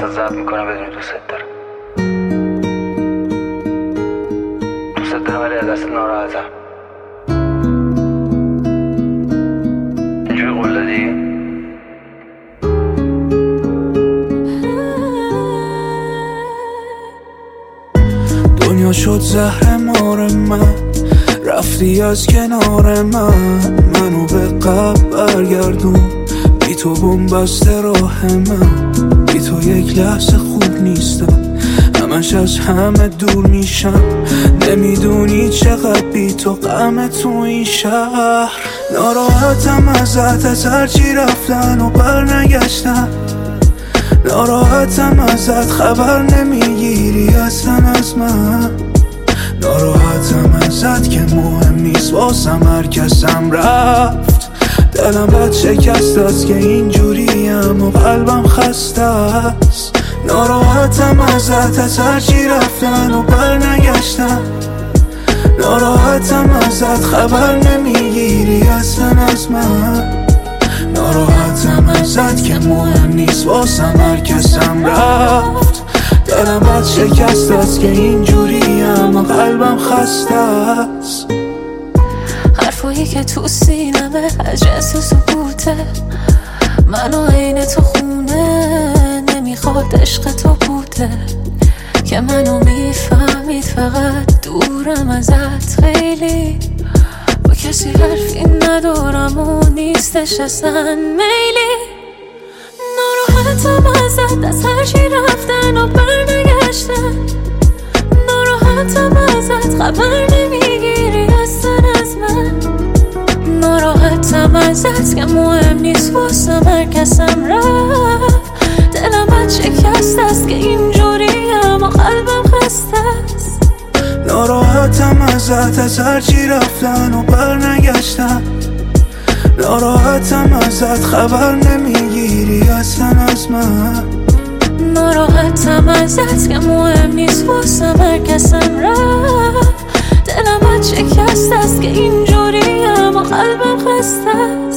واسه ضبط میکنم بدونی دوست دارم. دوست دارم ولی از دست ناراحتم. اینجوری قول دادی؟ دنیا شد زهر مار من، رفتی از کنار منو به قبل برگردون. بی تو بنبسته راه من، بی تو یک لحظه خوب نیستم، همش از همه دور میشم. نمیدونی چقدر بی تو غم تو این شهر. ناراحتم ازت، از هرچی رفتن و بر نگشتن. ناراحتم ازت، خبر نمیگیری اصلا از من. ناراحتم ازت که مهم نیست واسم هر کسم رفت. دلم بد شکست است که اینجوریم و قلبم خسته است. ناراحتم ازت، از هرچی رفتن و بر نگشتن. ناراحتم ازت، خبر نمیگیری اصلا از من. ناراحتم ازت که مهم نیست واسم هر کسم رفت. دلم بد شکست است که اینجوریم و قلبم خسته است. حرفایی که تو سینمه از جنس سکوته، منو عین تو خونه نمیخواد عشق تو بوده. که منو میفهمید فقط دورم ازت خیلی، با کسی حرفی ندارم و نیستش اصلا میلی. ناراحتم ازت، از هرچی رفتن و برنگشتن. ناراحتم ازت، خبر نمیگیری اصلا از من. ناراحتم ازت که مهم نیست واسم هر کسم رفت. دلم بد شکست است که اینجوریم و قلبم خسته است. ناراحتم ازت، از هرچی رفتن و برنگشتن. ناراحتم ازت، خبر نمیگیری اصلا از من. ناراحتم ازت که مهم نیست واسم هر کسم رفت. دلم بد شکست است که اینجوریم و قلبم خسته است.